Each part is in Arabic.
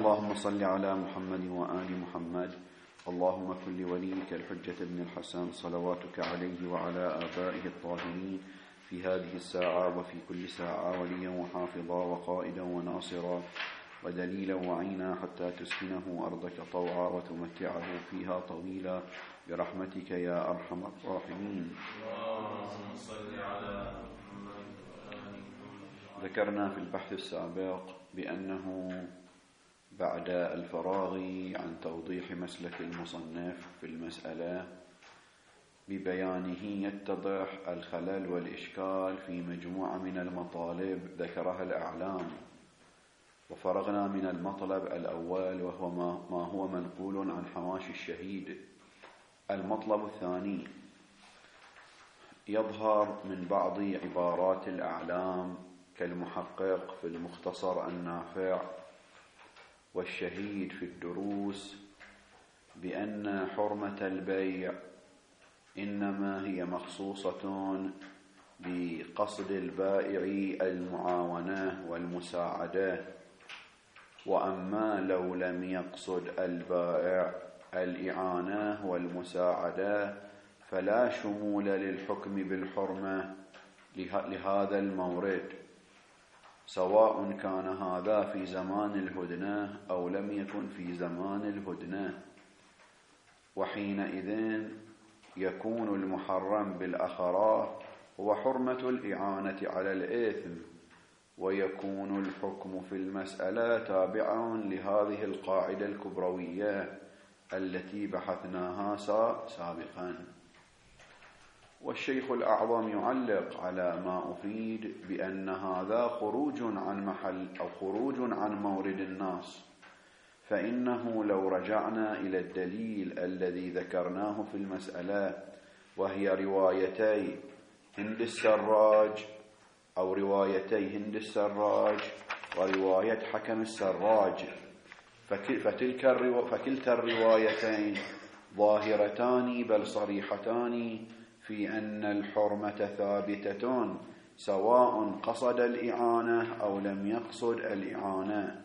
اللهم صل على محمد وآل محمد. اللهم كن لوليك الحجة بن الحسن صلواتك عليه وعلى آبائه الطاهرين في هذه الساعة وفي كل ساعة وليا وحافظا وقائدا وناصرا ودليلا وعينا حتى تسكنه أرضك طوعا وتمتعه فيها طويلا برحمتك يا أرحم الراحمين. اللهم صل على محمد وآل محمد. ذكرنا في البحث السابق بأنه بعد الفراغ عن توضيح مسلك المصنف في المسألة ببيانه يتضح الخلل والإشكال في مجموعة من المطالب ذكرها الأعلام، وفرغنا من المطلب الأول وهو ما هو منقول عن حواشي الشهيد. المطلب الثاني يظهر من بعض عبارات الأعلام كالمحقق في المختصر النافع والشهيد في الدروس بأن حرمة البيع إنما هي مخصوصة بقصد البائع المعاونة والمساعدة، وأما لو لم يقصد البائع الإعانة والمساعدة فلا شمول للحكم بالحرمة لهذا المورد، سواء كان هذا في زمان الهدنة أو لم يكن في زمان الهدنة. وحينئذ يكون المحرم بالأخرى هو حرمة الإعانة على الإثم، ويكون الحكم في المسألة تابعا لهذه القاعدة الكبروية التي بحثناها سابقا. والشيخ الأعظم يعلق على ما أفيد بأن هذا خروج عن محل أو خروج عن مورد النص، فإنه لو رجعنا إلى الدليل الذي ذكرناه في المسألة وهي روايتي هند السراج أو روايتي هند السراج ورواية حكم السراج، فكلتا الروايتين ظاهرتان بل صريحتان في أن الحرمة ثابتة سواء قصد الإعانة أو لم يقصد الإعانة.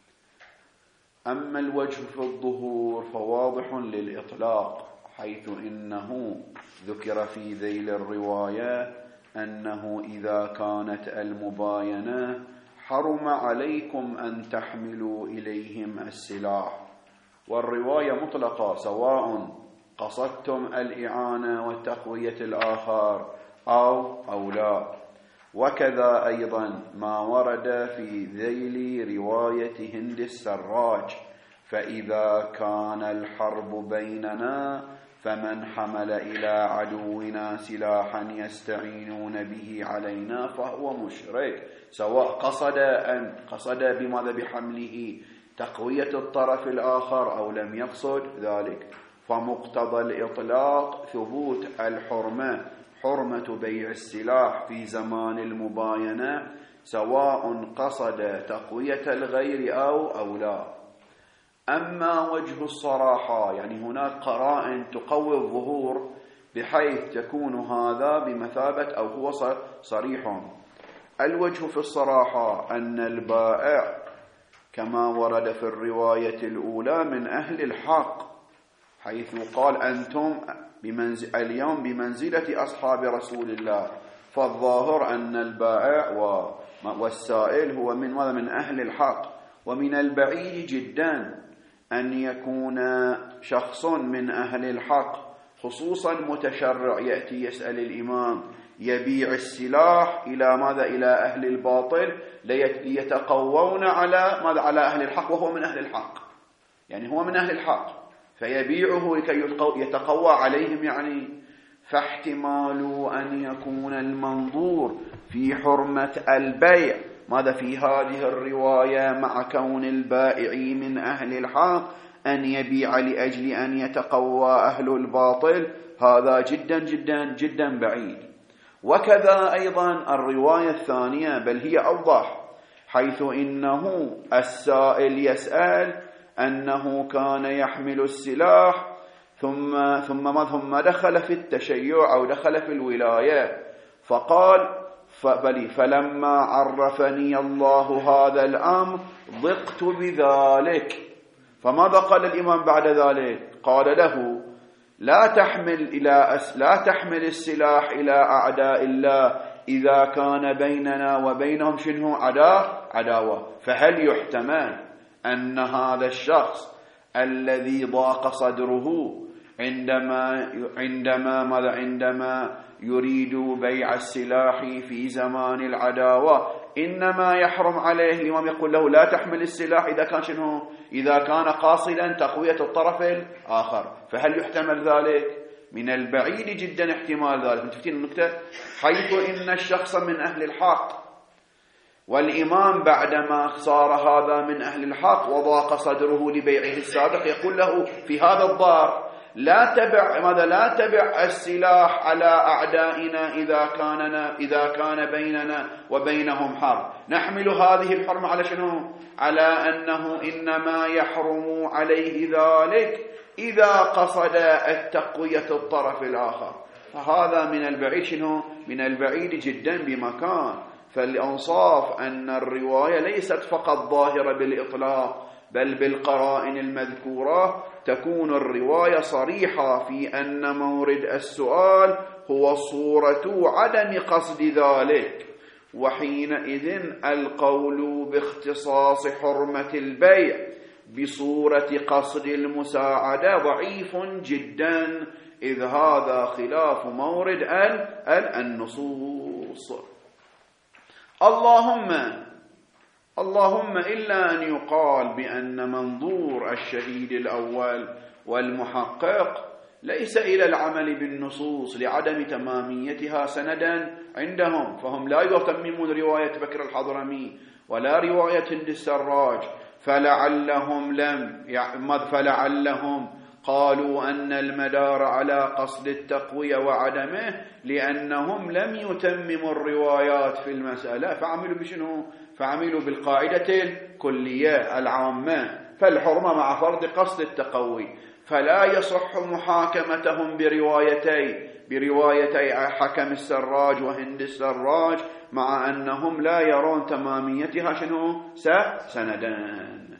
أما الوجه في الظهور فواضح للإطلاق، حيث إنه ذكر في ذيل الرواية أنه إذا كانت المباينة حرم عليكم أن تحملوا إليهم السلاح، والرواية مطلقة سواء قصدتم الإعانة وتقوية الآخر أو لا. وكذا أيضا ما ورد في ذيل رواية هند السراج، فإذا كان الحرب بيننا فمن حمل إلى عدونا سلاحا يستعينون به علينا فهو مشرك، سواء قصد بماذا بحمله تقوية الطرف الآخر أو لم يقصد ذلك. فمقتضى الإطلاق ثبوت الحرمة، حرمة بيع السلاح في زمان المباينة سواء قصد تقوية الغير أو لا. أما وجه الصراحة، يعني هناك قرائن تقوي الظهور بحيث تكون هذا بمثابة أو هو صريح. الوجه في الصراحة أن البائع كما ورد في الرواية الأولى من أهل الحق، حيث قال أنتم اليوم بمنزلة أصحاب رسول الله، فالظاهر أن البائع والسائل هو من أهل الحق. ومن البعيد جدا أن يكون شخص من أهل الحق خصوصا متشرع يأتي يسأل الإمام يبيع السلاح إلى أهل الباطل ليتقوون على أهل الحق، وهو من أهل الحق، يعني هو من أهل الحق فيبيعه لكي يتقوى عليهم. يعني فاحتمال أن يكون المنظور في حرمة البيع ماذا في هذه الرواية مع كون البائع من أهل الحق أن يبيع لأجل أن يتقوى أهل الباطل، هذا جدا جدا جدا بعيد. وكذا أيضا الرواية الثانية بل هي أوضح، حيث إنه السائل يسأل أنه كان يحمل السلاح ثم دخل في التشيع أو دخل في الولاية، فقال فلما عرفني الله هذا الأمر ضقت بذلك. فماذا قال الإمام بعد ذلك؟ قال له: لا تحمل السلاح إلى أعداء الله إذا كان بيننا وبينهم شنو؟ عداوة. فهل يحتمل أن هذا الشخص الذي ضاق صدره عندما يريد بيع السلاح في زمان العداوة إنما يحرم عليه الإمام يقول له لا تحمل السلاح إذا كان شنو؟ إذا كان قاصدا تقوية الطرف الآخر. فهل يحتمل ذلك؟ من البعيد جدا احتمال ذلك. متفتين النكتة؟ حيث إن الشخص من أهل الحق، والإمام بعدما صار هذا من أهل الحق وضاق صدره لبيعه السابق يقول له في هذا الضار: لا تبع السلاح على أعدائنا إذا كان بيننا وبينهم حرب. نحمل هذه الحرمة على شنو؟ على أنه إنما يحرم عليه ذلك إذا قصد التقوية الطرف الآخر. فهذا من البعيد شنو؟ من البعيد جدا بمكان. فالأنصاف أن الرواية ليست فقط ظاهرة بالإطلاق، بل بالقرائن المذكورة تكون الرواية صريحة في أن مورد السؤال هو صورة عدم قصد ذلك، وحينئذ القول باختصاص حرمة البيع بصورة قصد المساعدة ضعيف جدا، إذ هذا خلاف مورد النصوص. اللهم إلا أن يقال بأن منظور الشهيد الأول والمحقق ليس إلى العمل بالنصوص لعدم تماميتها سندا عندهم، فهم لا يتممون رواية بكر الحضرمي ولا رواية هند السراج، فلعلهم قالوا أن المدار على قصد التقوية وعدمه لأنهم لم يتمموا الروايات في المسألة، فعملوا بالقاعدة الكلية العامة، فالحرمة مع فرض قصد التقوي، فلا يصح محاكمتهم بروايتي حكم السراج وهند السراج، مع أنهم لا يرون تماميتها سندان.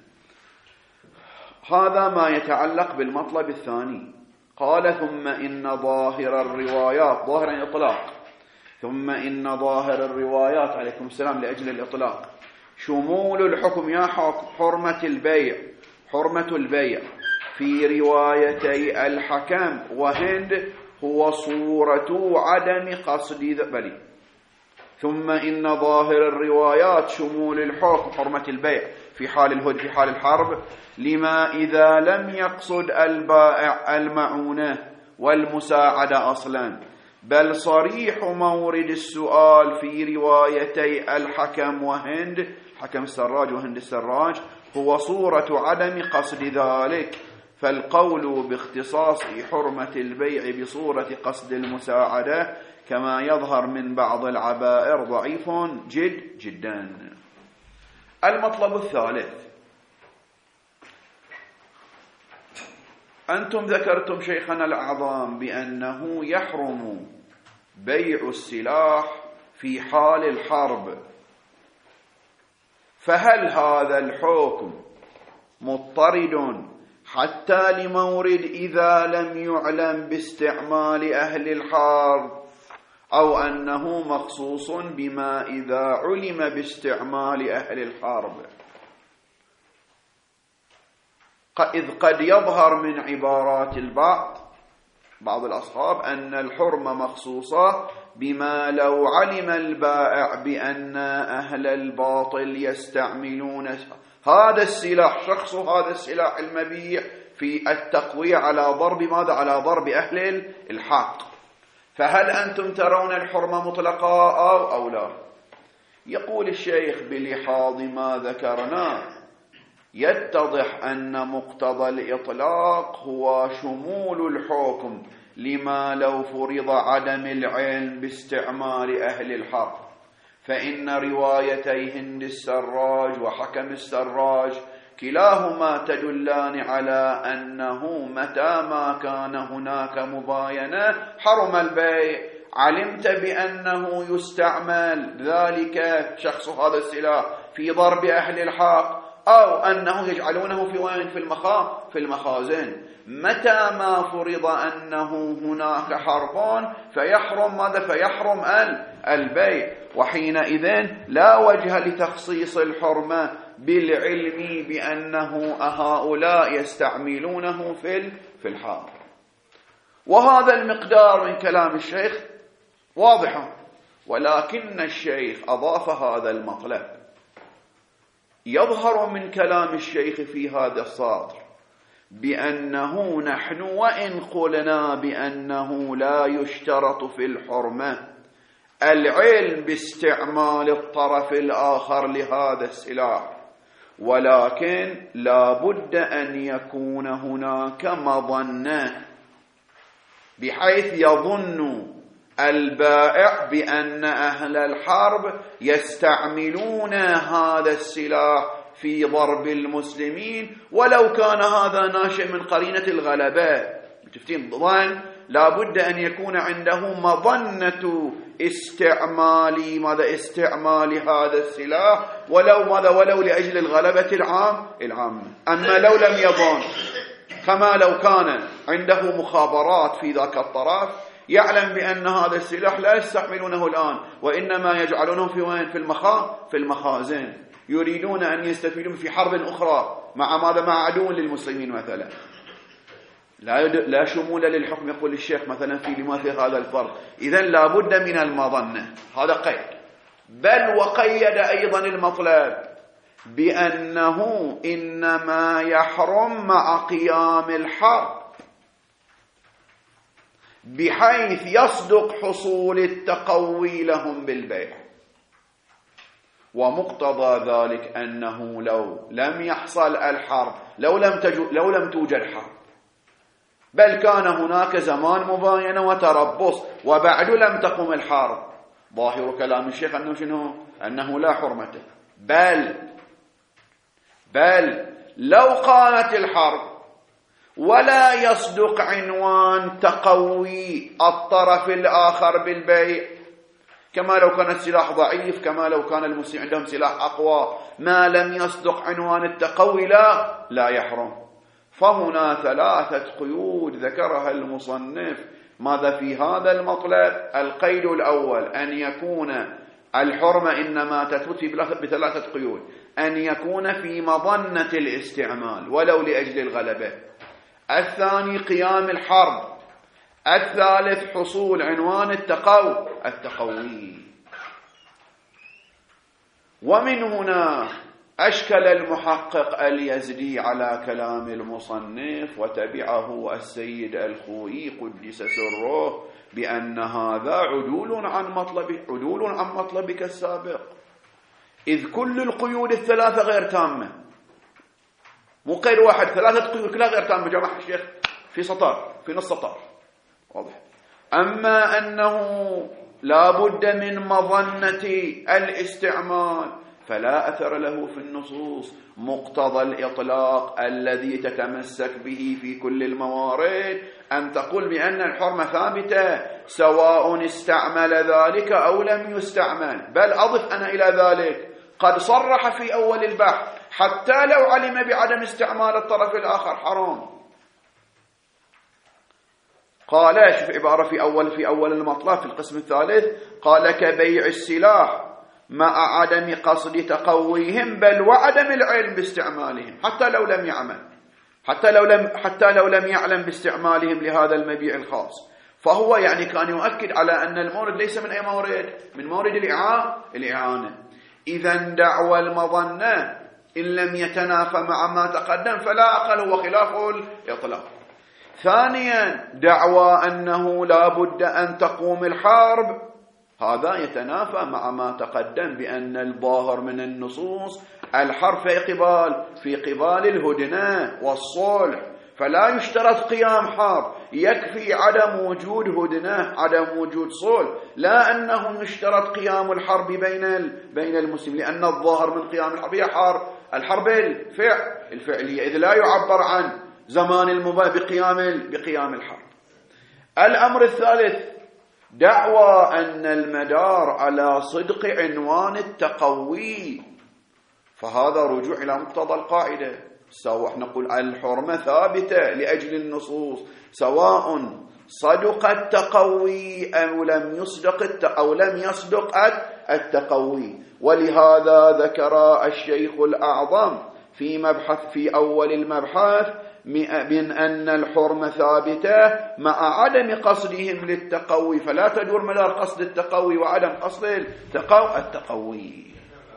هذا ما يتعلق بالمطلب الثاني. قال: ثم إن ظاهر الروايات، ظاهر الإطلاق، ثم إن ظاهر الروايات عليكم السلام لأجل الإطلاق شمول الحكم يا حرمة البيع في روايتي الحكم وهند هو صورة عدم قصد ثم إن ظاهر الروايات شمول الحكم حرمة البيع في حال الهد في حال الحرب لما إذا لم يقصد البائع المعونة والمساعدة أصلا، بل صريح مورد السؤال في روايتي الحكم وهند، حكم السراج وهند السراج، هو صورة عدم قصد ذلك، فالقول باختصاص حرمة البيع بصورة قصد المساعدة كما يظهر من بعض العبائر ضعيف جدا. المطلب الثالث: أنتم ذكرتم شيخنا الأعظم بأنه يحرم بيع السلاح في حال الحرب، فهل هذا الحكم مضطرد حتى لمورد إذا لم يعلم باستعمال أهل الحرب، أو أنه مخصوص بما إذا علم باستعمال أهل الحرب؟ إذ قد يظهر من عبارات بعض الأصحاب أن الحرمة مخصوصة بما لو علم البائع بأن أهل الباطل يستعملون هذا السلاح، شخص هذا السلاح المبيع في التقوية على ضرب ماذا؟ على ضرب أهل الحق، فهل أنتم ترون الحرمة مطلقة أو لا؟ يقول الشيخ: بلحاظ ما ذكرنا يتضح أن مقتضى الإطلاق هو شمول الحكم لما لو فرض عدم العلم باستعمال أهل الحق، فإن روايتي هند السراج وحكم السراج كلاهما تدلان على أنه متى ما كان هناك مباينة حرم البيع علمت بأنه يستعمل ذلك شخص هذا السلاح في ضرب أهل الحق، أو أنه يجعلونه في وين؟ في المخازن. متى ما فرض أنه هناك حرب فيحرم ماذا؟ فيحرم البيع، وحينئذ لا وجه لتخصيص الحرمة بالعلم بأنه هؤلاء يستعملونه في الحرب. وهذا المقدار من كلام الشيخ واضح، ولكن الشيخ أضاف هذا المطلب. يظهر من كلام الشيخ في هذا السطر بأنه نحن وإن قلنا بأنه لا يشترط في الحرمة العلم باستعمال الطرف الآخر لهذا السلاح، ولكن لا بد أن يكون هناك مظنة بحيث يظن البائع بأن أهل الحرب يستعملون هذا السلاح في ضرب المسلمين، ولو كان هذا ناشئ من قرينة الغلبة. شفتين ظن لا بد أن يكون عنده مظنة استعمال هذا السلاح، ولو لأجل الغلبة العامة. أما لو لم يظن، كما لو كان عنده مخابرات في ذاك الطرف يعلم بأن هذا السلاح لا يستعملونه الآن، وإنما يجعلونه في وين؟ في المخازن، يريدون أن يستفيدون في حرب أخرى مع عدو للمسلمين مثلا. لا شمول للحكم يقول الشيخ مثلا في لماذا هذا الفرق. إذن لا بد من المظنة، هذا قيد. بل وقيد أيضا المطلب بأنه إنما يحرم مع قيام الحرب، بحيث يصدق حصول التقوي لهم بالبيع. ومقتضى ذلك أنه لو لم يحصل الحرب، لو لم توجد حرب، بل كان هناك زمان مباينة وتربص وبعد لم تقم الحرب، ظاهر كلام الشيخ أنه شنو؟ أنه لا حرمة. بل لو قامت الحرب ولا يصدق عنوان تقوي الطرف الآخر بالبيع، كما لو كان السلاح ضعيف، كما لو كان المسلمين عندهم سلاح أقوى، ما لم يصدق عنوان التقوي لا يحرم. فهنا 3 قيود ذكرها المصنف ماذا في هذا المطلب. القيد الأول أن يكون الحرمة إنما تثبت ب3 قيود: أن يكون في مظنة الاستعمال ولو لأجل الغلبة، الثاني قيام الحرب، الثالث حصول عنوان التقوي. ومن هنا أشكل المحقق اليزدي على كلام المصنف وتبعه السيد الخوئي قدس سره بأن هذا عدول عن مطلبك السابق، إذ كل القيود ال3 غير تامة، مو قيد واحد، 3 قيود كلها غير تامة. جمع الشيخ في نص سطر واضح. أما أنه لا بد من مظنة الاستعمال فلا أثر له في النصوص مقتضى الإطلاق الذي تتمسك به في كل الموارد، أن تقول بأن الحرمة ثابتة سواء استعمل ذلك أو لم يستعمل. بل أضف أنا إلى ذلك قد صرح في أول البحث حتى لو علم بعدم استعمال الطرف الآخر حرام. قال شوف عبارة في أول المطلب في القسم الثالث، قال كبيع السلاح مع عدم قصد تقويهم بل وعدم العلم باستعمالهم، حتى لو لم يعلم باستعمالهم لهذا المبيع الخاص. فهو يعني كان يؤكد على أن المورد ليس من أي مورد، من مورد الإعانة. إذا دعوى المظنة إن لم يتنافى مع ما تقدم فلا أقل هو خلاف الإطلاق. ثانيا دعوى أنه لا بد أن تقوم الحرب، هذا يتنافى مع ما تقدم بأن الظاهر من النصوص الحرب في قبال الهدنة والصلح، فلا يشترط قيام حرب، يكفي عدم وجود هدنة، عدم وجود صلح، لا أنه يشترط قيام الحرب بين المسلمين، لأن الظاهر من قيام الحرب هي الحرب الفعلية، إذ لا يعبر عن زمان المباح بقيام الحرب. الأمر الثالث دعوى أن المدار على صدق عنوان التقوي، فهذا رجوع إلى مقتضى القاعدة. سواء نقول الحرمة ثابتة لأجل النصوص، سواء صدق التقوي أو لم يصدق التقوي. ولهذا ذكر الشيخ الأعظم في أول المبحث من أن الحرمة ثابتة مع عدم قصدهم للتقوي، فلا تدور مدار قصد التقوي وعدم قصد التقوي.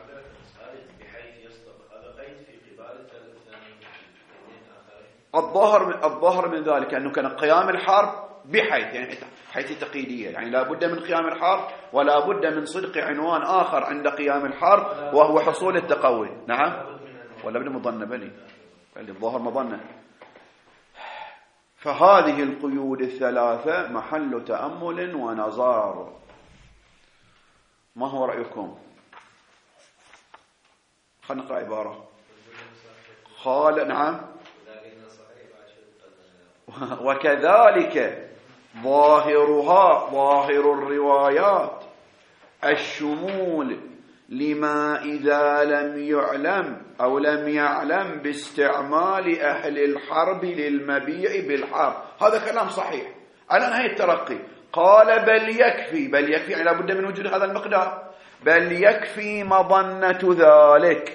الظاهر من ذلك أنه كان قيام الحرب بحيث، يعني حيث تقييدية، يعني لا بد من قيام الحرب ولا بد من صدق عنوان آخر عند قيام الحرب وهو حصول التقوي. نعم، ولا بد مظنة بني الظاهر مظنة. فهذه القيود الثلاثة محل تأمل ونظر. ما هو رأيكم؟ خلينا نقرأ عبارة. قال نعم، وكذلك ظاهر الروايات الشمول لما إذا لم يعلم باستعمال أهل الحرب للمبيع بالحرب. هذا كلام صحيح على نهاية الترقي. قال بل يكفي يعني لا بد من وجود هذا المقدار. بل يكفي مظنة ذلك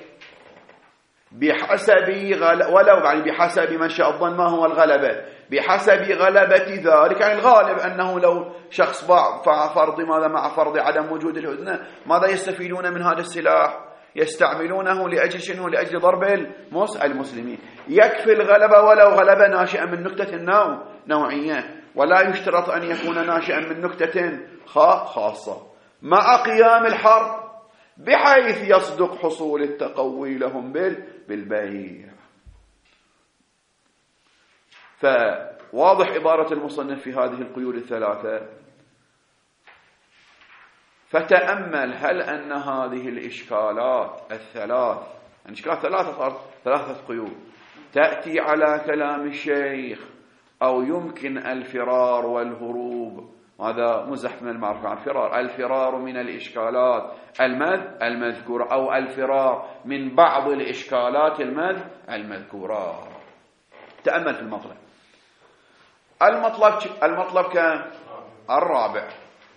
بحسب منشأ الظن. ما هو الغلبة؟ بحسب غلبة ذلك، يعني الغالب أنه لو شخص باع فرض ماذا مع فرض عدم وجود الهدنة، ماذا يستفيدون من هذا السلاح؟ يستعملونه لأجل شنو؟ لأجل ضرب المسلمين. يكفي الغلبة ولو غلبة ناشئة من نكتة نوعية، ولا يشترط أن يكون ناشئا من نكتة خاصة مع قيام الحرب بحيث يصدق حصول التقوي لهم بالبيع. فواضح عبارة المصنف في هذه القيود الثلاثة. فتأمل هل أن هذه الإشكالات الثلاث، الإشكالات ثلاثة قيود، تأتي على كلام الشيخ أو يمكن الفرار والهروب. هذا مزح من المعرفة عن الفرار من الإشكالات المذكورة، أو الفرار من بعض الإشكالات المذكورة. تأمل في المطلب كان الرابع.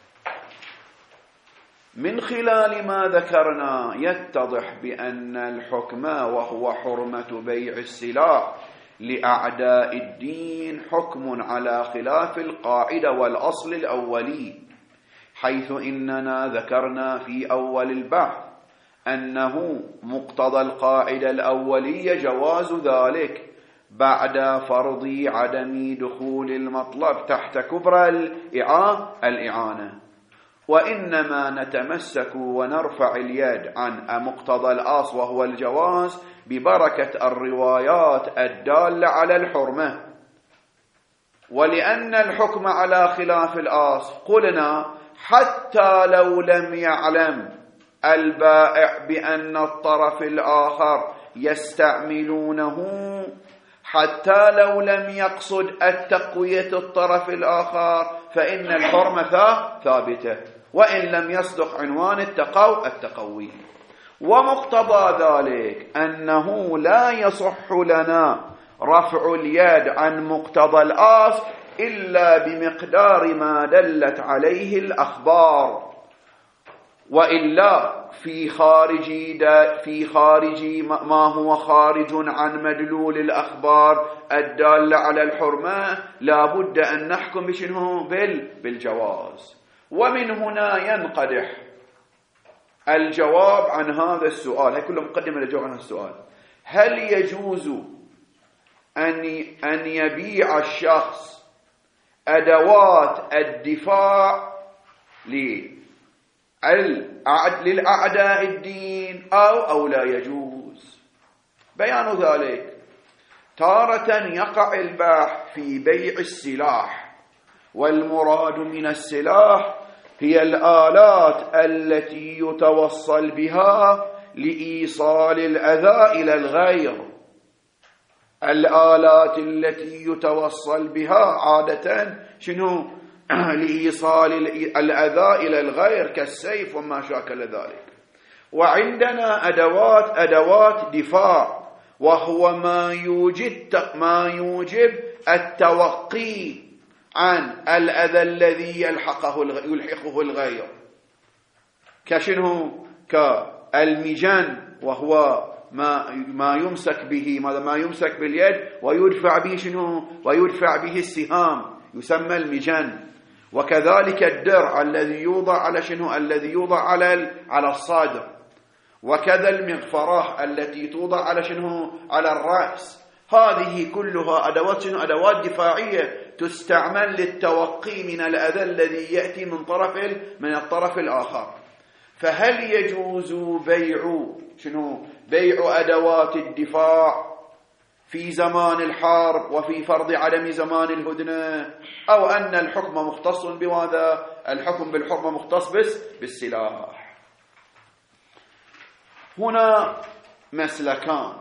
من خلال ما ذكرنا يتضح بأن الحكم وهو حرمة بيع السلاح لأعداء الدين حكم على خلاف القاعدة والأصل الأولي، حيث إننا ذكرنا في أول البحث أنه مقتضى القاعدة الأولية جواز ذلك بعد فرض عدم دخول المطلب تحت كبرى الإعانة. وإنما نتمسك ونرفع اليد عن مقتضى الأصل وهو الجواز ببركة الروايات الدالة على الحرمة. ولأن الحكم على خلاف الأصل قلنا حتى لو لم يعلم البائع بأن الطرف الآخر يستعملونه، حتى لو لم يقصد التقوية الطرف الآخر، فإن الحرمة ثابتة وإن لم يصدق عنوان التقوي. ومقتضى ذلك أنه لا يصح لنا رفع اليد عن مقتضى الأصل إلا بمقدار ما دلت عليه الأخبار، وإلا في خارج ما هو خارج عن مدلول الأخبار الدالة على الحرمة لا بد أن نحكم بشنه بالجواز. ومن هنا ينقدح الجواب عن هذا السؤال. هي كله مقدمة للجواب عن هذا السؤال. هل يجوز أن يبيع الشخص أدوات الدفاع للأعداء الدين أو لا يجوز؟ بيان ذلك: تارة يقع الباح في بيع السلاح، والمراد من السلاح هي الآلات التي يتوصل بها لإيصال الأذى إلى الغير. الآلات التي يتوصل بها عادة شنو؟ لإيصال الأذى إلى الغير كالسيف وما شاكل ذلك. وعندنا أدوات دفاع، وهو ما يوجب التوقي عن الأذى الذي يلحقه الغير، كشنه؟ كالمجن، وهو ما يمسك به، ما يمسك باليد ويدفع به شنو؟ ويدفع به السهام، يسمى المجن. وكذلك الدرع الذي يوضع على شنو؟ الذي يوضع على الصدر. وكذا المغفرة التي توضع على شنو؟ على الرأس. هذه كلها أدوات شنو؟ أدوات دفاعية تستعمل للتوقي من الأذى الذي يأتي من الطرف الآخر. فهل يجوز بيع أدوات الدفاع في زمان الحرب وفي فرض عدم زمان الهدنة، أو أن الحكم مختص بماذا؟ الحكم بالحكم مختص بالسلاح. هنا مسلكان.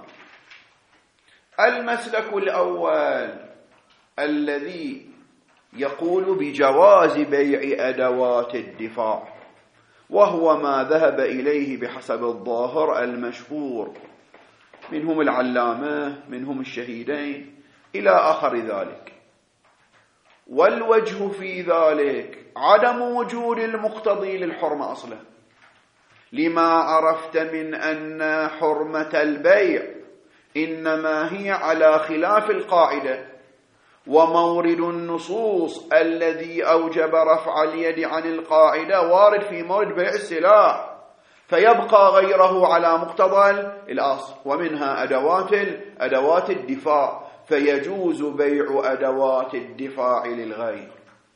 المسلك الأول الذي يقول بجواز بيع أدوات الدفاع، وهو ما ذهب إليه بحسب الظاهر المشهور، منهم العلامة، منهم الشهيدين، إلى آخر ذلك. والوجه في ذلك عدم وجود المقتضي للحرمة أصلا، لما عرفت من أن حرمة البيع إنما هي على خلاف القاعدة، ومورد النصوص الذي أوجب رفع اليد عن القاعدة وارد في مورد بيع السلاح، فيبقى غيره على مقتضى الأصل، ومنها أدوات الدفاع، فيجوز بيع أدوات الدفاع للغير.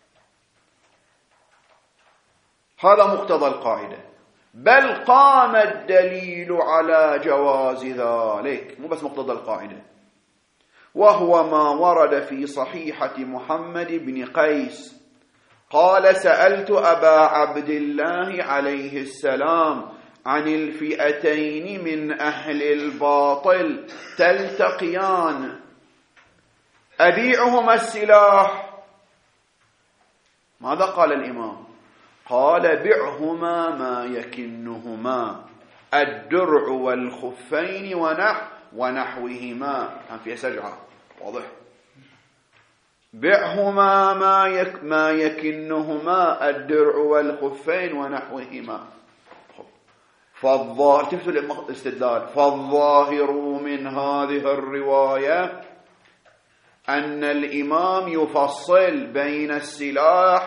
هذا مقتضى القاعدة، بل قام الدليل على جواز ذلك، مو بس مقتضى القاعدة. وهو ما ورد في صحيحة محمد بن قيس قال: سألت أبا عبد الله عليه السلام عن الفئتين من أهل الباطل تلتقيان، أبيعهما السلاح؟ ماذا قال الإمام؟ قال: بعهما ما يكنهما، الدرع والخفين ونحوهما. كان فيها سجعة، واضح. بعهما ما يكنهما، الدرع والخفين ونحوهما. تفسر الاستدلال. فالظاهر من هذه الرواية أن الإمام يفصل بين السلاح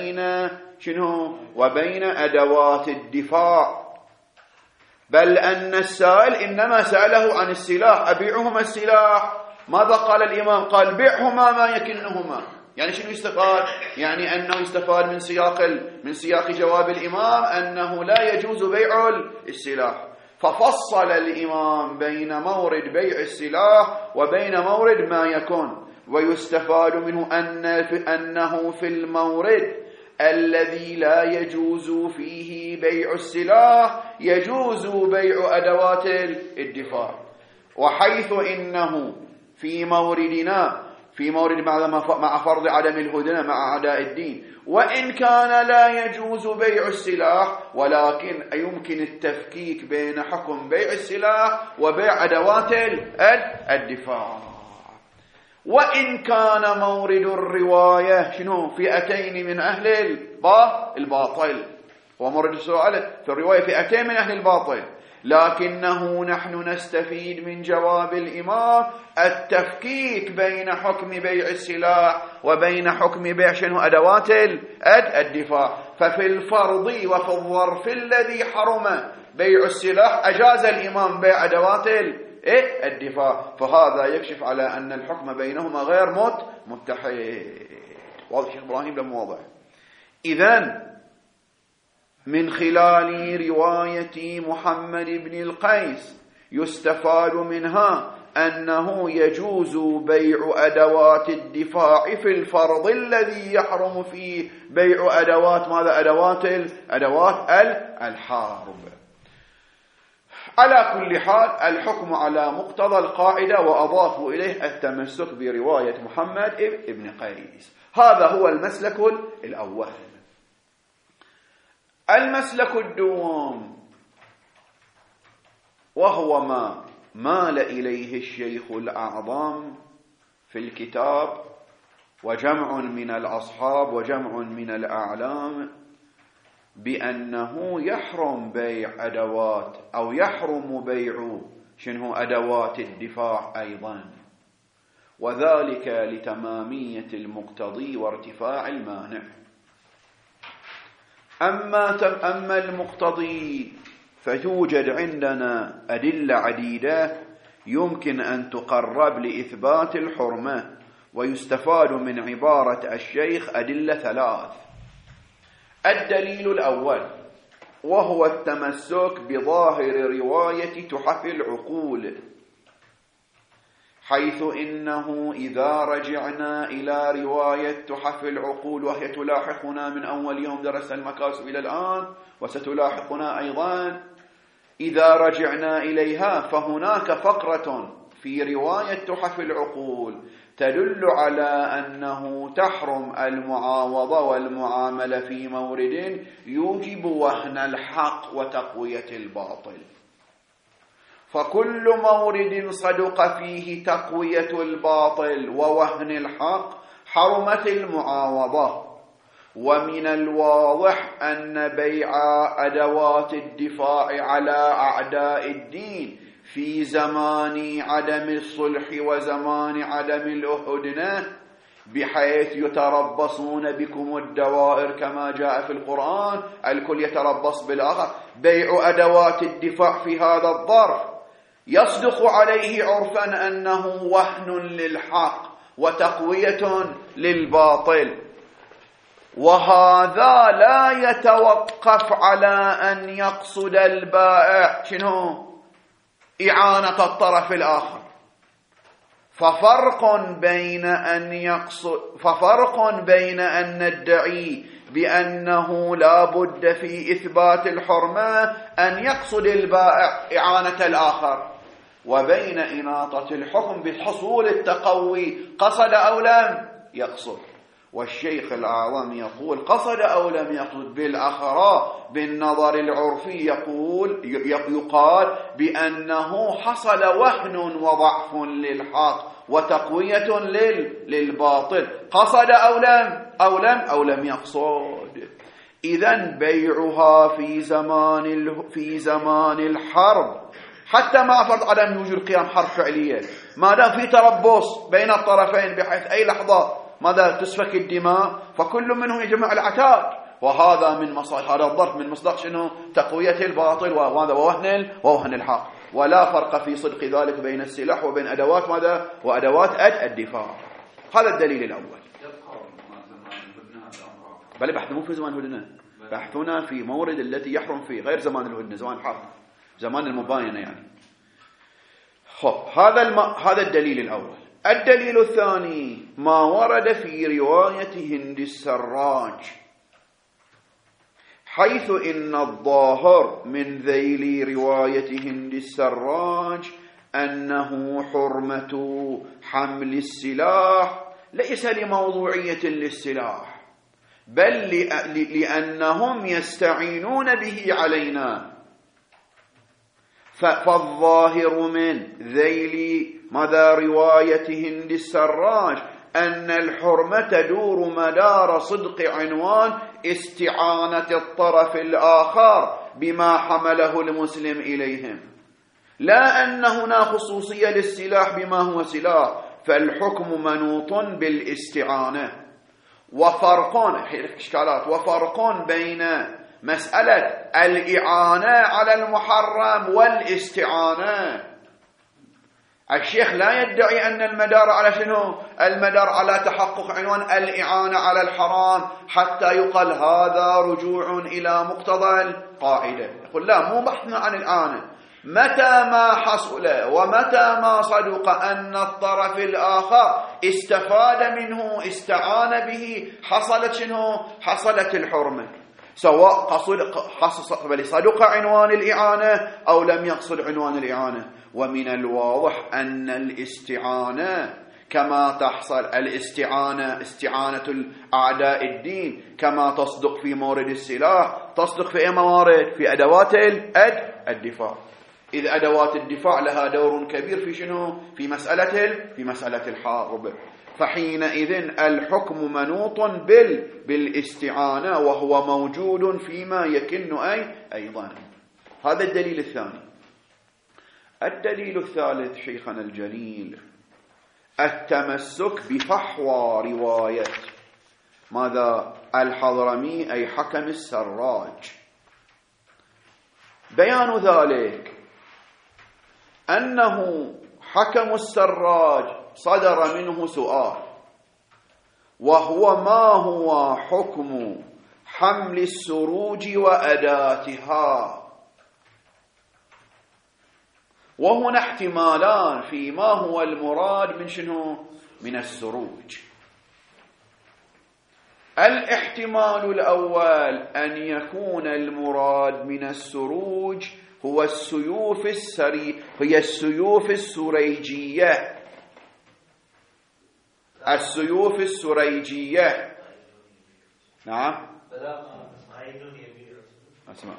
وبين أدوات الدفاع، بل أن السائل إنما سأله عن السلاح، أبيعهما السلاح. ماذا قال الإمام؟ قال: بيعهما ما يكنهما. يعني شنو يستفاد؟ يعني أنه يستفاد من سياق جواب الإمام أنه لا يجوز بيع السلاح، ففصل الإمام بين مورد بيع السلاح وبين مورد ما يكون. ويستفاد منه أنه في المورد الذي لا يجوز فيه بيع السلاح يجوز بيع أدوات الدفاع، وحيث إنه في مورد مع فرض عدم الهدنة مع أعداء الدين، وإن كان لا يجوز بيع السلاح، ولكن يمكن التفكيك بين حكم بيع السلاح وبيع أدوات الدفاع. وإن كان مورد الرواية فئتين من أهل الباطل، ومورد السؤال في الرواية فئتين من أهل الباطل، لكنه نحن نستفيد من جواب الإمام التفكيك بين حكم بيع السلاح وبين حكم بيع أدوات الدفاع. ففي الفرض وفي الظرف الذي حرم بيع السلاح أجاز الإمام بيع أدوات الدفاع، فهذا يكشف على أن الحكم بينهما غير متحد. واضح شيخ إبراهيم؟ لم واضح. إذن من خلال رواية محمد بن القيس يستفاد منها أنه يجوز بيع أدوات الدفاع في الفرض الذي يحرم فيه بيع أدوات ماذا؟ أدوات الحرب. على كل حال الحكم على مقتضى القاعدة، وأضافوا إليه التمسك برواية محمد ابن قيس. هذا هو المسلك الأول. المسلك الدوم وهو ما مال إليه الشيخ الأعظم في الكتاب وجمع من الأصحاب وجمع من الأعلام، بأنه يحرم بيع أدوات أو يحرم بيع أدوات الدفاع أيضا، وذلك لتمامية المقتضي وارتفاع المانع. أما المقتضي فتوجد عندنا أدلة عديدة يمكن أن تقرب لإثبات الحرمة، ويستفاد من عبارة الشيخ أدلة 3. الدليل الأول وهو التمسك بظاهر رواية تحف العقول، حيث إنه إذا رجعنا إلى رواية تحف العقول، وهي تلاحقنا من أول يوم درس المكاسب إلى الآن وستلاحقنا أيضا، إذا رجعنا إليها فهناك فقرة في رواية تحف العقول تدل على أنه تحرم المعاوضة والمعاملة في مورد يوجب وهن الحق وتقوية الباطل. فكل مورد صدق فيه تقوية الباطل ووهن الحق حرمت المعاوضة. ومن الواضح أن بيع أدوات الدفاع على أعداء الدين في زمان عدم الصلح وزمان عدم الهدنة، بحيث يتربصون بكم الدوائر كما جاء في القرآن، الكل يتربص بالآخر. بيع أدوات الدفاع في هذا الظرف يصدق عليه عرفا أنه وهن للحق وتقوية للباطل، وهذا لا يتوقف على أن يقصد البائع إعانة الطرف الآخر. ففرق بين أن ندعي بأنه لا بد في إثبات الحرمة أن يقصد البائع إعانة الآخر، وبين إناطة الحكم بحصول التقوي قصد أو لم يقصد. والشيخ الأعظم يقول قصد أو لم يقصد، بالأخرى بالنظر العرفي يقال بأنه حصل وهن وضعف للحق وتقوية للباطل، قصد أو لم يقصد. إذن بيعها في زمان الحرب، حتى مع فرض عدم وجود قيام حرب فعلية، ما دام في تربص بين الطرفين بحيث أي لحظة ماذا تسفك الدماء، فكل منهم يجمع العتاد، وهذا من هذا الظرف من مصداق تقوية الباطل ووهن الحق. ولا فرق في صدق ذلك بين السلاح وبين أدوات وأدوات الدفاع. هذا الدليل الأول. بل بحث مو في زمان الهدنة، بحثنا في مورد التي يحرم فيه، غير زمان الهدنة، زمان الحرب، زمان المباينة يعني. هذا الدليل الأول. الدليل الثاني ما ورد في رواية هند السراج، حيث إن الظاهر من ذيل رواية هند السراج أنه حرمة حمل السلاح ليس لموضوعية للسلاح، بل لأنهم يستعينون به علينا. فالظاهر من ذيل رواية هند السراج أن الحرمة تدور مدار صدق عنوان استعانة الطرف الآخر بما حمله المسلم إليهم، لا أن هنا خصوصية للسلاح بما هو سلاح، فالحكم منوط بالاستعانة. وفرق بين مسألة الإعانة على المحرم والاستعانة. الشيخ لا يدعي أن المدار على المدار على تحقق عنوان الإعانة على الحرام حتى يقال هذا رجوع إلى مقتضى القاعدة. يقول لا، مو بحثنا عن الإعانة، متى ما حصل ومتى ما صدق أن الطرف الآخر استفاد منه استعان به حصلت الحرمة، سواء صدق عنوان الإعانة أو لم يقصد عنوان الإعانة. ومن الواضح أن الاستعانة كما تحصل الاستعانة استعانة الأعداء الدين كما تصدق في مورد السلاح، تصدق في أي موارد؟ في أدوات الدفاع. إذ أدوات الدفاع لها دور كبير في شنو؟ في مسألة الحرب. فحينئذ الحكم منوط بالاستعانة، وهو موجود فيما يكن أيضا. هذا الدليل الثاني. الدليل الثالث شيخنا الجليل التمسك بفحوى رواية ماذا؟ الحضرمي أي حكم السراج. بيان ذلك أنه حكم السراج صدر منه سؤال، وهو ما هو حكم حمل السروج وأداتها. وهنا احتمالان فيما هو المراد من شنو؟ من السروج. الاحتمال الأول أن يكون المراد من السروج هو السيوف هي السيوف السريجية. السيوف السريجية. نعم. اسمع.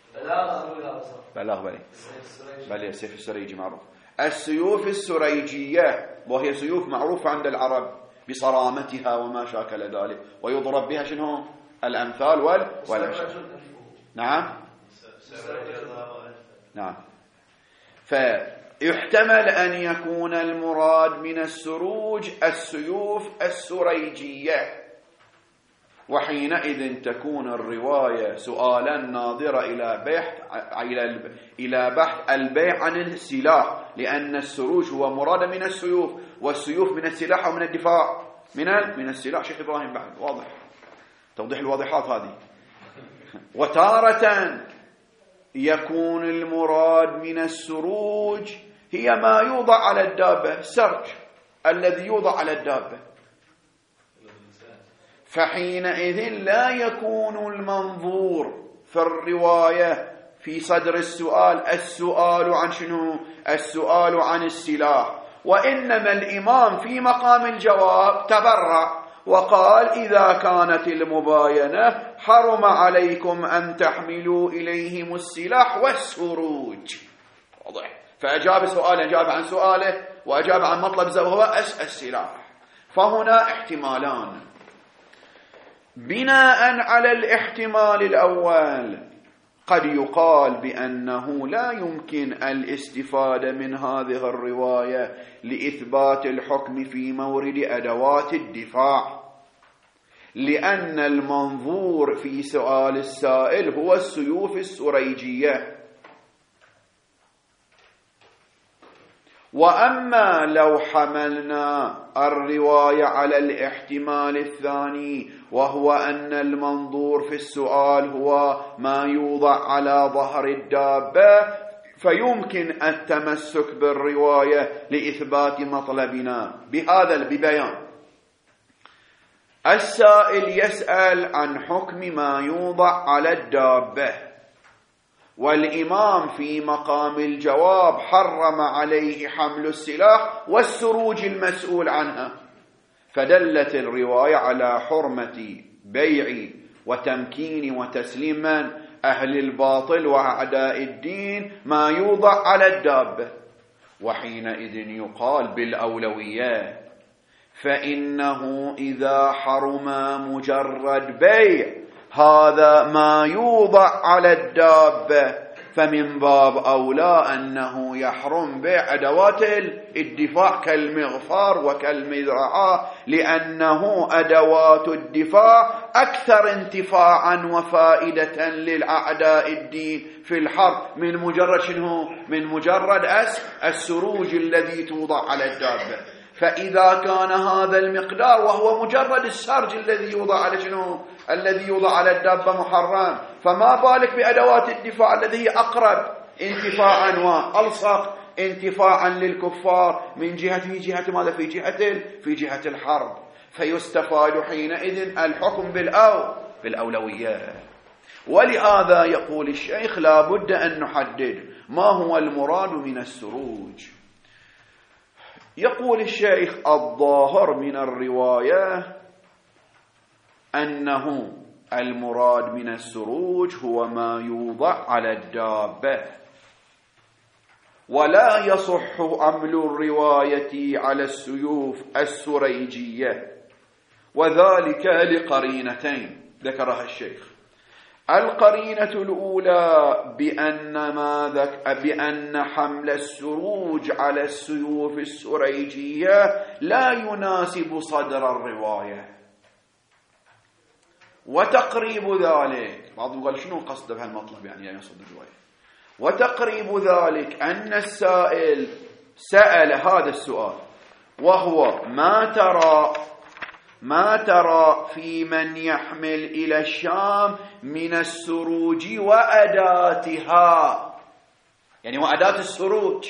بلاغ بلي السيف السريجي معروف. السيوف السريجية وهي سيوف معروفة عند العرب بصرامتها وما شاكل ذلك، ويضرب بها شنو؟ الأمثال والأشياء. نعم. فيحتمل أن يكون المراد من السروج السيوف السريجية، وحينئذ تكون الرواية سؤالا ناظرة إلى بحث البيع عن السلاح، لأن السروج هو مراد من السيوف، والسيوف من السلاح ومن الدفاع من السلاح. شيخ إبراهيم بعد واضح، توضيح الواضحات هذه. وتارة يكون المراد من السروج هي ما يوضع على الدابة، السرج الذي يوضع على الدابة. فحينئذ لا يكون المنظور في الرواية في صدر السؤال عن شنو؟ السؤال عن السلاح، وإنما الإمام في مقام الجواب تبرع وقال إذا كانت المباينة حرم عليكم أن تحملوا إليهم السلاح والسروج. واضح. فأجاب سؤال، أجاب عن سؤاله وأجاب عن مطلب وهو السلاح. فهنا احتمالان. بناء على الاحتمال الأول قد يقال بأنه لا يمكن الاستفادة من هذه الرواية لإثبات الحكم في مورد أدوات الدفاع، لأن المنظور في سؤال السائل هو السيوف السريجية. وأما لو حملنا الرواية على الاحتمال الثاني، وهو أن المنظور في السؤال هو ما يوضع على ظهر الدابة، فيمكن التمسك بالرواية لإثبات مطلبنا بهذا ببيان. السائل يسأل عن حكم ما يوضع على الدابة، والإمام في مقام الجواب حرم عليه حمل السلاح والسروج المسؤول عنها، فدلت الرواية على حرمة بيع وتمكين وتسليم أهل الباطل وأعداء الدين ما يوضع على الدابة. وحينئذ يقال بالأولويات، فإنه إذا حرم مجرد بيع هذا ما يوضع على الدابة، فمن باب أولى أنه يحرم بيع أدوات الدفاع كالمغفار وكالمذرعة، لأنه أدوات الدفاع أكثر انتفاعا وفائدة للأعداء الدين في الحرب من مجرد شنو؟ من مجرد السروج الذي توضع على الدابة. فإذا كان هذا المقدار وهو مجرد السرج الذي يوضع على شنو؟ الذي يوضع على الدابة محرم، فما بالك بأدوات الدفاع الذي هي أقرب انتفاعا وألصق انتفاعا للكفار من جهة ماذا؟ في جهة الحرب. فيستفاد حينئذ الحكم بالأولويات. ولهذا يقول الشيخ لا بد أن نحدد ما هو المراد من السروج. يقول الشيخ الظاهر من الرواية أنه المراد من السروج هو ما يوضع على الدابة، ولا يصح أمل الرواية على السيوف السريجية، وذلك لقرينتين ذكرها الشيخ. القرينة الأولى بأن حمل السروج على السيوف السريجية لا يناسب صدر الرواية، وتقريب ذلك بعضهم قال شنو قصده بهالمطلب يعني يصد الرواية، وتقريب ذلك أن السائل سأل هذا السؤال وهو ما ترى في من يحمل إلى الشام من السروج وأداتها، يعني وأدات السروج.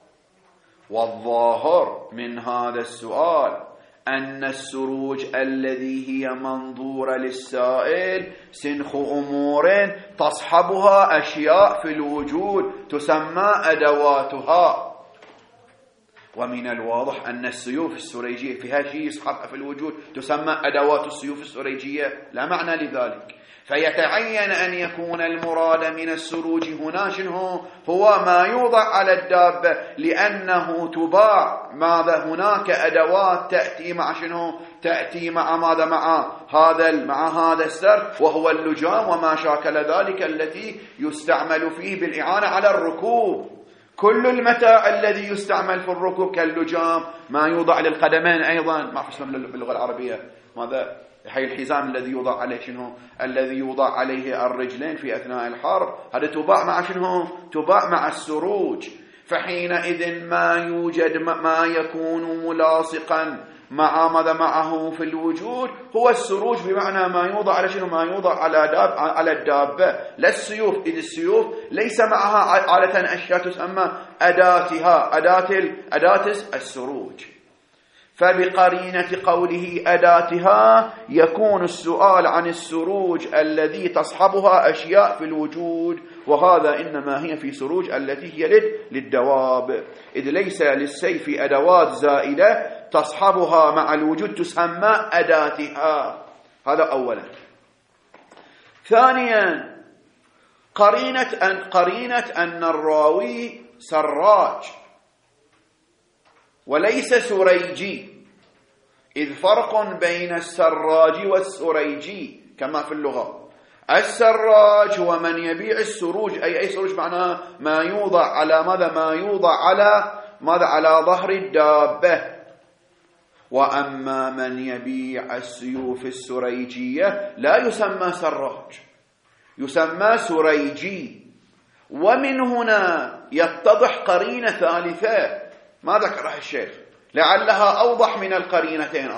والظاهر من هذا السؤال أن السروج الذي هي منظورة للسائل سنخ أمور تصحبها أشياء في الوجود تسمى أدواتها، ومن الواضح أن السيوف السريجية فيها شيء يصحبها في الوجود تسمى أدوات السيوف السريجية، لا معنى لذلك. فيتعين أن يكون المراد من السروج هنا شنو هو ما يوضع على الدابة، لأنه تباع ماذا هناك أدوات تأتي مع شنو، تأتي مع ماذا، مع هذا السر وهو اللجام وما شاكل ذلك التي يستعمل فيه بالإعانة على الركوب. كل المتاع الذي يستعمل في الركوب كاللجام، ما يوضع للقدمين أيضا، ما في اسمه باللغة العربية ماذا، هي الحزام الذي يوضع عليه شنو، الذي يوضع عليه الرجلين في أثناء الحرب، هذا تباع مع شنو، تباع مع السروج. فحينئذ ما يوجد ما يكون ملاصقا مع ماذا معه في الوجود هو السروج، بمعنى ما يوضع على شنو، ما يوضع على الدابة، لا السيوف، إذ السيوف ليس معها عادة أشياء تسمى أداتها، أداة السروج. فبقرينة قوله أداتها يكون السؤال عن السروج الذي تصحبها أشياء في الوجود، وهذا إنما هي في سروج التي هي للدواب، إذ ليس للسيف أدوات زائلة تصحبها مع الوجود تسمى أداتها. هذا أولا. ثانيا قرينة أن الراوي سراج وليس سريجي، إذ فرق بين السراج والسريجي كما في اللغة. السراج هو من يبيع السروج، أي سروج معناه ما يوضع على ماذا، ما يوضع على ظهر الدابة. وأما من يبيع السيوف السريجية لا يسمى سراج، يسمى سريجي. ومن هنا يتضح قرينة ثالثة ما ذكرها الشيخ لعلها أوضح من القرينتين.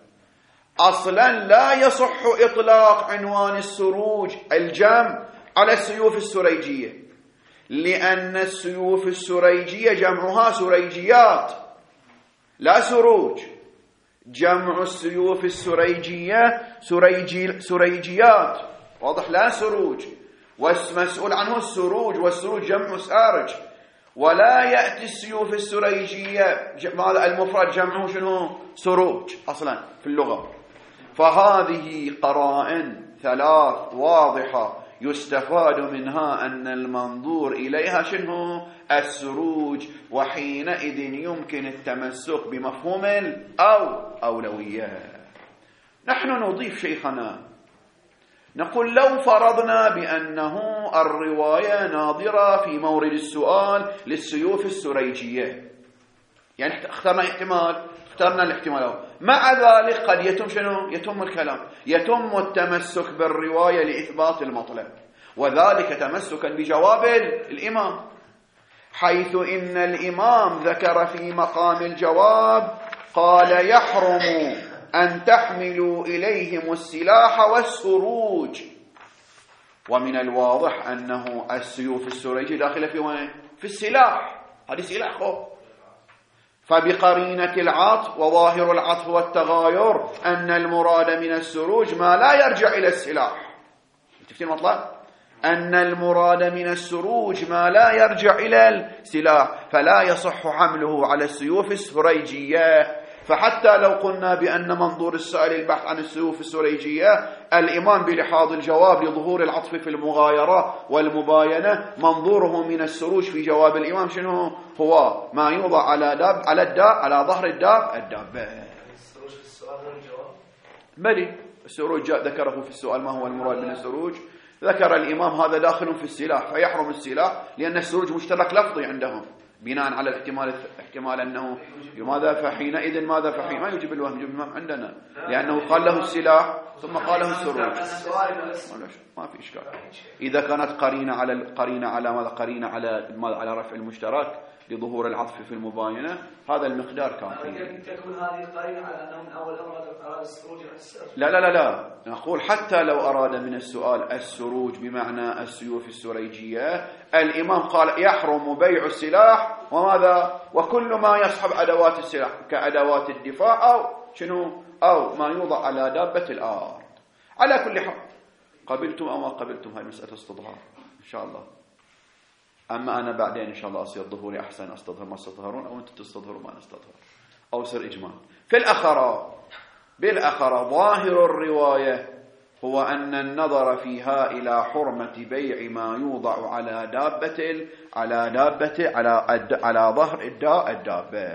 أصلا لا يصح إطلاق عنوان السروج الجمع على السيوف السريجية، لأن السيوف السريجية جمعها سريجيات لا سروج. جمع السيوف السريجية سريجيات، واضح، لا سروج، والمسؤول عنه السروج، والسروج جمع سارج. ولا يأتي السيوف السريجية ماذا المفرد جمعه شنو، سروج أصلا في اللغة. فهذه قرائن ثلاث واضحة يستفاد منها أن المنظور إليها شنو، السروج، وحينئذ يمكن التمسك بمفهوم الأولوية. نحن نضيف شيخنا نقول لو فرضنا بأنه الرواية ناظرة في مورد السؤال للسيوف السريجية، يعني اخترنا الاحتمال، مع ذلك قد يتم شنو، يتم الكلام، يتم التمسك بالرواية لإثبات المطلب، وذلك تمسكا بجواب الإمام، حيث إن الإمام ذكر في مقام الجواب قال يحرم أن تحملوا إليهم السلاح والسروج. ومن الواضح أنه السيوف السريجي داخلة في وين؟ في السلاح، هذه سلاح خو. فبقرينة العطف، وظاهر العطف والتغاير، أن المراد من السروج ما لا يرجع إلى السلاح. تفتين مطلب؟ أن المراد من السروج ما لا يرجع إلى السلاح، فلا يصح حمله على السيوف السريجية. فحتى لو قلنا بأن منظور السائل البحث عن السيوف السريجية، الإمام بلحاظ الجواب لظهور العطف في المغايرة والمباينة، منظوره من السروج في جواب الإمام شنو هو؟ ما يوضع على ظهر الدابة. السروج في السؤال والجواب. بلي السروج جاء ذكره في السؤال، ما هو المراد من السروج؟ ذكر الإمام هذا داخل في السلاح فيحرم السلاح، لأن السروج مشترك لفظي عندهم بناء على احتمال أنه ماذا فحينئذ ما يجب الوهم، يجب الوهم عندنا، لأنه قال له السلاح ثم قال له السروج. ما في إشكال. إذا كانت قرينة على رفع المشترك لظهور العطف في المباينة، هذا المقدار كافي. تكون هذه القرينة على أنه من أول أراد السروج على السر. لا نقول حتى لو أراد من السؤال السروج بمعنى السيوف السريجية، الإمام قال يحرم بيع السلاح وماذا وكل ما يصحب أدوات السلاح كأدوات الدفاع أو ما يوضع على دابة الأرض. على كل حال قبلتم أو ما قبلتم، هاي مسألة استظهار إن شاء الله. أما أنا بعدين إن شاء الله أصير ظهوري أحسن، أستظهر ما استظهرون أو أنتم تستظهروا ما نستظهر، أو يصير إجمال. في بالأخرى ظاهر الرواية هو أن النظر فيها إلى حرمة بيع ما يوضع على ظهر الدابة.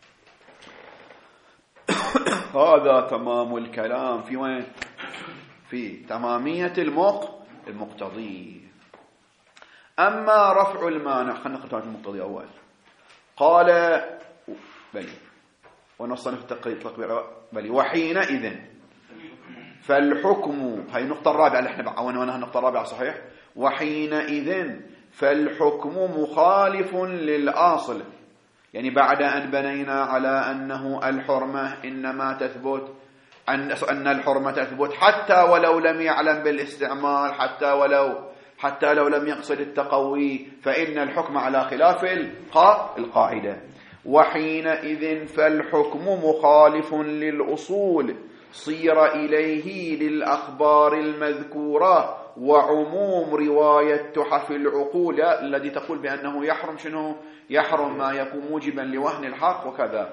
هذا تمام الكلام في وين؟ في تمامية المقتضي. أما رفع المانع، خلينا نقرأ المقتضي أول. قال بلي ونصنا في التقبير بلي وحينئذ فالحكم، هاي النقطة الرابعة اللي احنا عوناها، النقطة الرابعة صحيح. وحينئذ فالحكم مخالف للأصل، يعني بعد أن بنينا على أنه الحرمة إنما تثبت أن الحرمة تثبت حتى ولو لم يعلم بالاستعمال، حتى لو لم يقصد التقوي، فإن الحكم على خلاف القاعدة. وحينئذ فالحكم مخالف للأصول صير إليه للأخبار المذكورة وعموم رواية تحف العقول الذي تقول بأنه يحرم ما يكون موجبا لوهن الحق وكذا.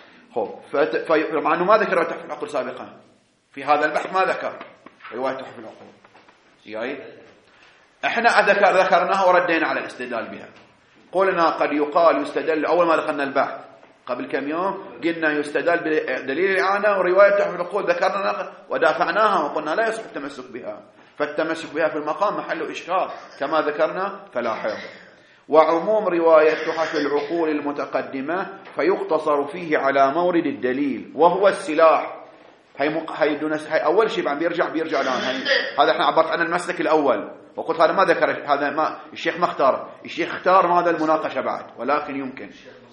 مع أنه ما ذكر تحف العقول سابقا في هذا البحث، ما ذكر رواية تحف العقول، احنا ذكرناها وردينا على الاستدلال بها. قلنا قد يقال يستدل، أول ما دخلنا البحث قبل كم يوم قلنا يستدل بدليل الإعانة ورواية تحف العقول، ذكرنا ودافعناها وقلنا لا يصح التمسك بها، فالتمسك بها في المقام محل إشكال كما ذكرنا فلاحظ. وعموم رواية تحف العقول المتقدمة فيقتصر فيه على مورد الدليل وهو السلاح. هي أول شيء بعد بيرجع الآن. هذا احنا عبرت عن المسلك الأول وقلت هذا ما ذكر، هذا ما الشيخ ما اختار، الشيخ اختار هذا المناقشة بعد، ولكن يمكن.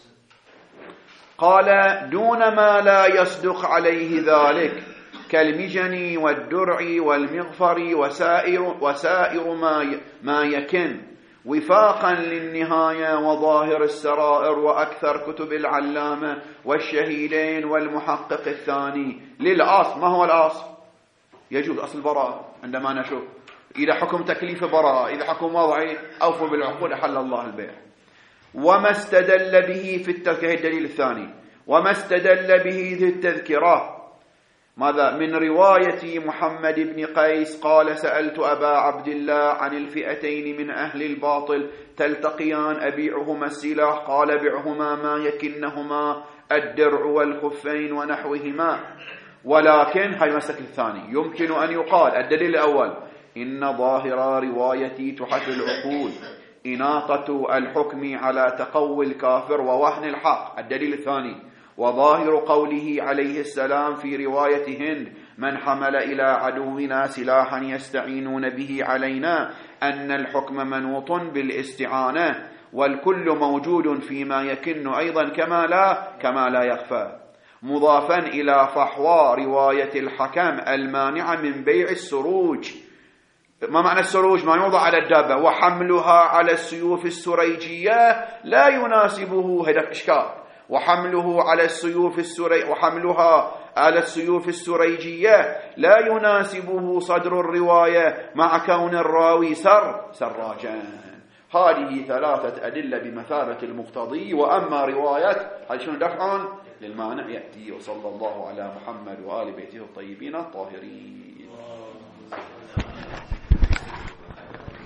قال دون ما لا يصدق عليه ذلك كالمجن والدرع والمغفر وسائر ما يكن وفاقا للنهاية وظاهر السرائر وأكثر كتب العلامة والشهيدين والمحقق الثاني للأصل. ما هو الأصل؟ يجوز أصل براءة عندما نشوف إذا حكم تكليف براءة، إذا حكم وضعي أوفوا بالعقود أحل الله البيع. وما استدل به في التذكرة، الدليل الثاني، وما استدل به في التذكرة ماذا؟ من رواية محمد بن قيس قال سألت أبا عبد الله عن الفئتين من أهل الباطل تلتقيان أبيعهما السلاح؟ قال بعهما ما يكنهما الدرع والخفين ونحوهما. ولكن هاي مسك الثاني يمكن أن يقال الدليل الأول إن ظاهر روايتي تحف العقول إناطة الحكم على تقوي الكافر ووهن الحق. الدليل الثاني وظاهر قوله عليه السلام في رواية هند من حمل إلى عدونا سلاحا يستعينون به علينا أن الحكم منوط بالاستعانة والكل موجود فيما يكن أيضا كما لا يخفى، مضافا إلى فحوى رواية الحكم المانعة من بيع السروج. ما معنى السروج؟ ما يوضع على الدابة، وحملها على السيوف السريجية لا يناسبه، هذا إشكال. وحملها على السيوف السريجية لا يناسبه صدر الرواية مع كون الراوي سراجا. هذه 3 أدلة بمثابة المقتضي. وأما رواية هل شنو دفع للمعنى يأتي. وصلى الله على محمد وآل بيته الطيبين الطاهرين.